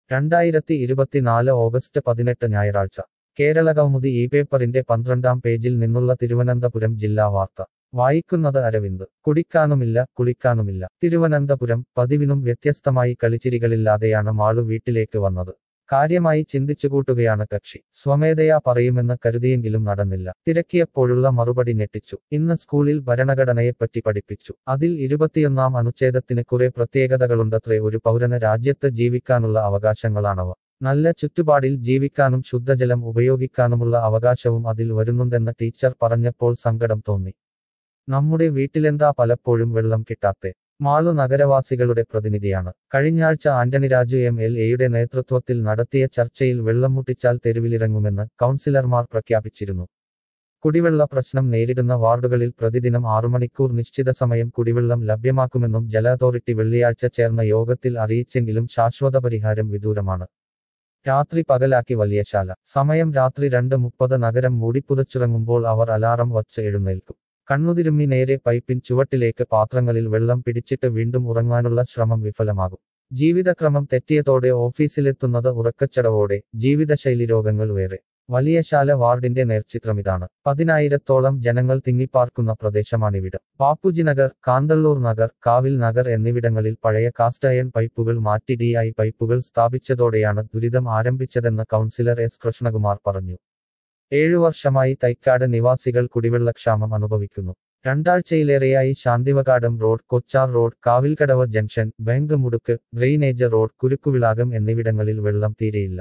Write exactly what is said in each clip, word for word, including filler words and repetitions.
രണ്ടായിരത്തി ഇരുപത്തിനാല് ഓഗസ്റ്റ് പതിനെട്ട് ഞായറാഴ്ച കേരളകൗമുദി ഈ പേപ്പറിന്റെ പന്ത്രണ്ടാം പേജിൽ നിന്നുള്ള തിരുവനന്തപുരം ജില്ലാ വാർത്ത വായിക്കുന്നത് അരവിന്ദ്. കുടിക്കാനുമില്ല കുളിക്കാനുമില്ല. തിരുവനന്തപുരം പതിവിനും വ്യത്യസ്തമായി കളിച്ചിരികളില്ലാതെയാണ് മാളു വീട്ടിലേക്ക് വന്നത്. കാര്യമായി ചിന്തിച്ചുകൂട്ടുകയാണ് കക്ഷി. സ്വമേധയാ പറയുമെന്ന് കരുതിയെങ്കിലും നടന്നില്ല. തിരക്കിയപ്പോഴുള്ള മറുപടി ഞെട്ടിച്ചു. ഇന്ന് സ്കൂളിൽ ഭരണഘടനയെപ്പറ്റി പഠിപ്പിച്ചു. അതിൽ ഇരുപത്തിയൊന്നാം അനുച്ഛേദത്തിന് കുറെ പ്രത്യേകതകളുണ്ടത്രേ. ഒരു പൗരന് രാജ്യത്ത് ജീവിക്കാനുള്ള അവകാശങ്ങളാണവ. നല്ല ചുറ്റുപാടിൽ ജീവിക്കാനും ശുദ്ധജലം ഉപയോഗിക്കാനുമുള്ള അവകാശവും അതിൽ വരുന്നുണ്ടെന്ന് ടീച്ചർ പറഞ്ഞപ്പോൾ സങ്കടം തോന്നി. നമ്മുടെ വീട്ടിലെന്താ പലപ്പോഴും വെള്ളം കിട്ടാത്തെ? മാളു നഗരവാസികളുടെ പ്രതിനിധിയാണ്. കഴിഞ്ഞാഴ്ച ആന്റണി രാജു എം എൽ എയുടെ നേതൃത്വത്തിൽ നടത്തിയ ചർച്ചയിൽ വെള്ളം മുട്ടിച്ചാൽ തെരുവിലിറങ്ങുമെന്ന് കൗൺസിലർമാർ പ്രഖ്യാപിച്ചിരുന്നു. കുടിവെള്ള പ്രശ്നം നേരിടുന്ന വാർഡുകളിൽ പ്രതിദിനം ആറുമണിക്കൂർ നിശ്ചിത സമയം കുടിവെള്ളം ലഭ്യമാക്കുമെന്നും ജല അതോറിറ്റി വെള്ളിയാഴ്ച ചേർന്ന യോഗത്തിൽ അറിയിച്ചെങ്കിലും ശാശ്വത പരിഹാരം വിദൂരമാണ്. രാത്രി പകലാക്കി വലിയശാല. സമയം രാത്രി രണ്ട് മുപ്പത്. നഗരം മൂടിപ്പുതച്ചുറങ്ങുമ്പോൾ അവർ അലാറം വച്ച് എഴുന്നേൽക്കും. കണ്ണുതിരുമ്മി നേരെ പൈപ്പിൻ ചുവട്ടിലേക്ക് പാത്രങ്ങളിൽ വെള്ളം പിടിച്ചിട്ട് വീണ്ടും ഉറങ്ങാനുള്ള ശ്രമം വിഫലമാകും. ജീവിതക്രമം തെറ്റിയതോടെ ഓഫീസിലെത്തുന്നത് ഉറക്കച്ചടവോടെ. ജീവിതശൈലി രോഗങ്ങൾ വേറെ. വലിയശാല വാർഡിന്റെ നേർചിത്രമിതാണ്. പതിനായിരത്തോളം ജനങ്ങൾ തിങ്ങിപ്പാർക്കുന്ന പ്രദേശമാണിവിടം. ബാപ്പുജി നഗർ, കാന്തള്ളൂർ നഗർ, കാവിൽ നഗർ എന്നിവിടങ്ങളിൽ പഴയ കാസ്റ്റ് അയൺ പൈപ്പുകൾ മാറ്റി ഡി ഐ പൈപ്പുകൾ സ്ഥാപിച്ചതോടെയാണ് ദുരിതം ആരംഭിച്ചതെന്ന് കൗൺസിലർ എസ് കൃഷ്ണകുമാർ പറഞ്ഞു. ഏഴു വർഷമായി തൈക്കാട് നിവാസികൾ കുടിവെള്ളക്ഷാമം അനുഭവിക്കുന്നു. രണ്ടാഴ്ചയിലേറെയായി Santhivakadam road, Kochar road, Kavilkadavu junction, bank മുടുക്ക്, ഡ്രെയിനേജ് റോഡ്, കുരുക്കുവിളാകം എന്നിവിടങ്ങളിൽ വെള്ളം തീരെയില്ല.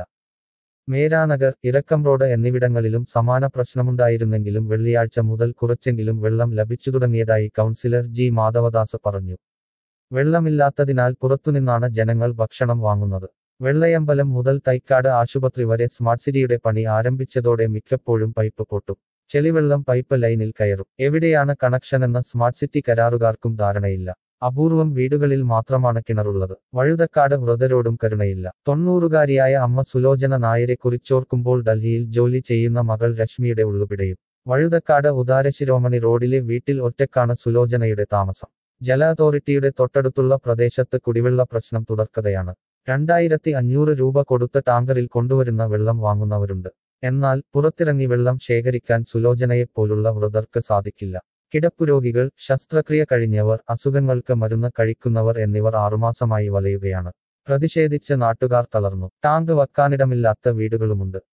മേരാനഗർ, ഇറക്കം റോഡ് എന്നിവിടങ്ങളിലും സമാന പ്രശ്നമുണ്ടായിരുന്നെങ്കിലും വെള്ളിയാഴ്ച മുതൽ കുറച്ചെങ്കിലും വെള്ളം ലഭിച്ചു തുടങ്ങിയതായി കൗൺസിലർ ജി മാധവദാസ് പറഞ്ഞു. വെള്ളമില്ലാത്തതിനാൽ പുറത്തുനിന്നാണ് ജനങ്ങൾ ഭക്ഷണം വാങ്ങുന്നത്. വെള്ളയമ്പലം മുതൽ തൈക്കാട് ആശുപത്രി വരെ സ്മാർട്ട് സിറ്റിയുടെ പണി ആരംഭിച്ചതോടെ മിക്കപ്പോഴും പൈപ്പ് പൊട്ടും. ചെളിവെള്ളം പൈപ്പ് ലൈനിൽ കയറും. എവിടെയാണ് കണക്ഷനെന്ന് സ്മാർട്ട് സിറ്റി കരാറുകാർക്കും ധാരണയില്ല. അപൂർവം വീടുകളിൽ മാത്രമാണ് കിണറുള്ളത്. വഴുതക്കാട് വൃതരോടും കരുണയില്ല. തൊണ്ണൂറുകാരിയായ അമ്മ സുലോചന നായരെ കുറിച്ചോർക്കുമ്പോൾ ഡൽഹിയിൽ ജോലി ചെയ്യുന്ന മകൾ രശ്മിയുടെ ഉള്ളുപിടയും. വഴുതക്കാട് ഉദാരശിരോമണി റോഡിലെ വീട്ടിൽ ഒറ്റക്കാണ് സുലോചനയുടെ താമസം. ജല അതോറിറ്റിയുടെ തൊട്ടടുത്തുള്ള പ്രദേശത്ത് കുടിവെള്ള പ്രശ്നം തുടർക്കഥയാണ്. രണ്ടായിരത്തി അഞ്ഞൂറ് രൂപ കൊടുത്ത് ടാങ്കറിൽ കൊണ്ടുവരുന്ന വെള്ളം വാങ്ങുന്നവരുണ്ട്. എന്നാൽ പുറത്തിറങ്ങി വെള്ളം ശേഖരിക്കാൻ സുലോചനയെപ്പോലുള്ള വൃദ്ധർക്ക് സാധിക്കില്ല. കിടപ്പുരോഗികൾ, ശസ്ത്രക്രിയ കഴിഞ്ഞവർ, അസുഖങ്ങൾക്ക് മരുന്ന് കഴിക്കുന്നവർ എന്നിവർ ആറുമാസമായി വലയുകയാണ്. പ്രതിഷേധിച്ച് നാട്ടുകാർ തളർന്നു. ടാങ്ക് വക്കാനിടമില്ലാത്ത വീടുകളുമുണ്ട്.